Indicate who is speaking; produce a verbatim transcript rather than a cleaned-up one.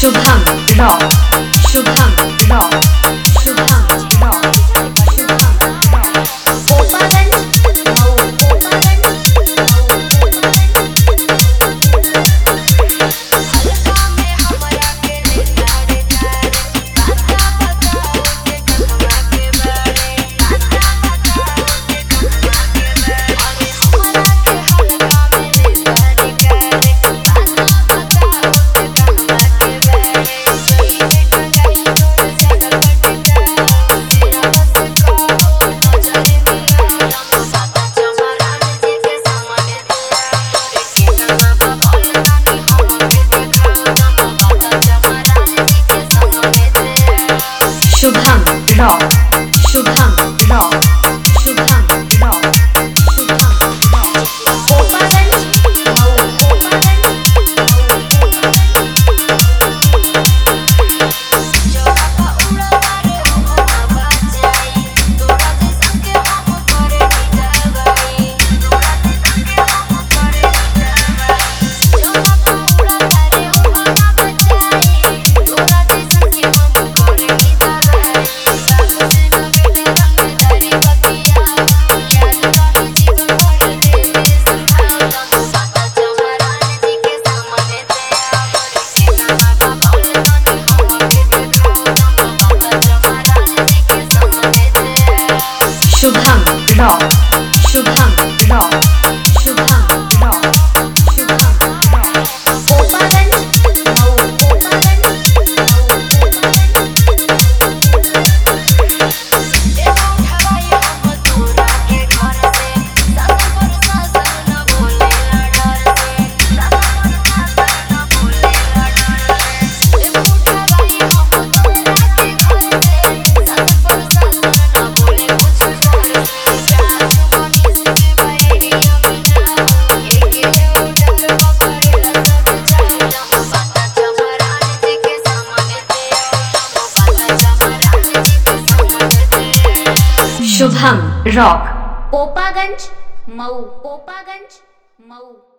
Speaker 1: Shubham rock Shubham rock Shubham rock Shubham rock
Speaker 2: Gopaganj Mau Gopaganj हल्का में हमरा के लेता रे तारे बाता बताओ के कहवा के बारे बाता बताओ के कहवा के बारे अरे हमरा के हल्का में लेता रे तारे बाता बताओ के कहवा के बारे सही बेटा गई तोर सगल बटका तेरा बस का नजर मिला साता चमरान जी के सामने तेरा रे केतना बोल तानी हम के देखा बाता चमरान जी के सामने तेरा
Speaker 1: Shubham rock Shubham rock Shubham rock Shubham rock
Speaker 2: Gopaganj Mau Gopaganj जोड़ा का उड़ा रे हम ना बचाई तोरा जैसन के हम करे नी दवाई तोरा जैसन के हम करे नी दवाई जोड़ा का उड़ा रे हम ना बचाई तोरा जैसन के हम करे नी दवाई सबसे न बेटे रंगदारी बतिया याद रही जीवन भर देवे संभाला साता चमरान जी के सामने तेरा केतना बोल तानी हम के देखा बाता चमरान जी के सामने तेरा
Speaker 1: Shubham rock Shubham rock Shubham rock Shubham rock
Speaker 2: Gopaganj Mau Gopaganj देखो उठवाई हम तोरा के घर से सासन पर सासन न बोले डर से सासन पर सासन न बोले डर से देखो उठवाई हम तोरा के घर से सासन पर सासन न बोले कुछ डर से चार मनीष के बैरी अमीना एके उठर पकड़ेला सब चाहला बाता चमरान जी के सामने तेरा बाता चमरान जी के सामने तेरा
Speaker 1: शुभम रॉक
Speaker 2: गोपागंज मऊ गोपागंज मऊ